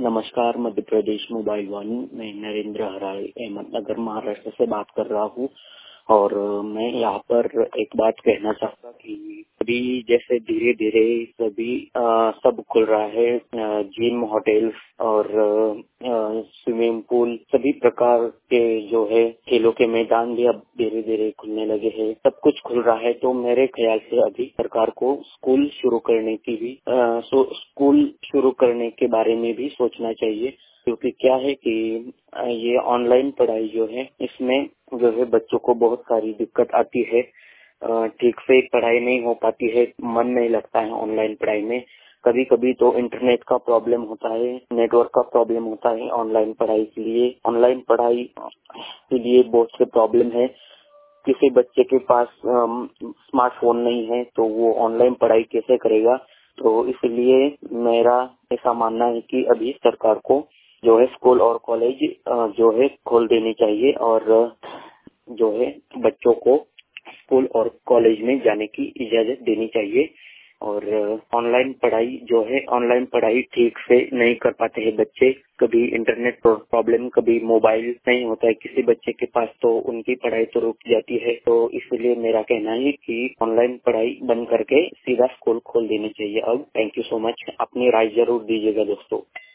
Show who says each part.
Speaker 1: नमस्कार, मध्य प्रदेश मोबाइल वाणी। मैं नरेंद्र हराय अहमदनगर महाराष्ट्र से बात कर रहा हूँ और मैं यहाँ पर एक बात कहना चाहता कि अभी जैसे धीरे धीरे सभी सब खुल रहा है, जिम, होटल्स और स्विमिंग पूल, सभी प्रकार के जो है खेलों के मैदान भी अब धीरे धीरे खुलने लगे हैं। सब कुछ खुल रहा है, तो मेरे ख्याल से अभी सरकार को स्कूल शुरू करने की भी स्कूल शुरू करने के बारे में भी सोचना चाहिए, क्योंकि क्या है कि ये ऑनलाइन पढ़ाई जो है इसमें जो है बच्चों को बहुत सारी दिक्कत आती है। ठीक से पढ़ाई नहीं हो पाती है, मन नहीं लगता है ऑनलाइन पढ़ाई में। कभी कभी तो इंटरनेट का प्रॉब्लम होता है, नेटवर्क का प्रॉब्लम होता है ऑनलाइन पढ़ाई के लिए। ऑनलाइन पढ़ाई के लिए बहुत से प्रॉब्लम है। किसी बच्चे के पास स्मार्टफोन नहीं है तो वो ऑनलाइन पढ़ाई कैसे करेगा। तो इसलिए मेरा ऐसा मानना है कि अभी सरकार को जो है स्कूल और कॉलेज जो है खोल देने चाहिए और जो है बच्चों को स्कूल और कॉलेज में जाने की इजाजत देनी चाहिए। और ऑनलाइन पढ़ाई ठीक से नहीं कर पाते हैं बच्चे। कभी इंटरनेट प्रॉब्लम, कभी मोबाइल नहीं होता है किसी बच्चे के पास, तो उनकी पढ़ाई तो रुक जाती है। तो इसलिए मेरा कहना है कि ऑनलाइन पढ़ाई बंद करके सीधा स्कूल खोल देनी चाहिए अब। Thank you so much. अपनी राय जरूर दीजिएगा दोस्तों।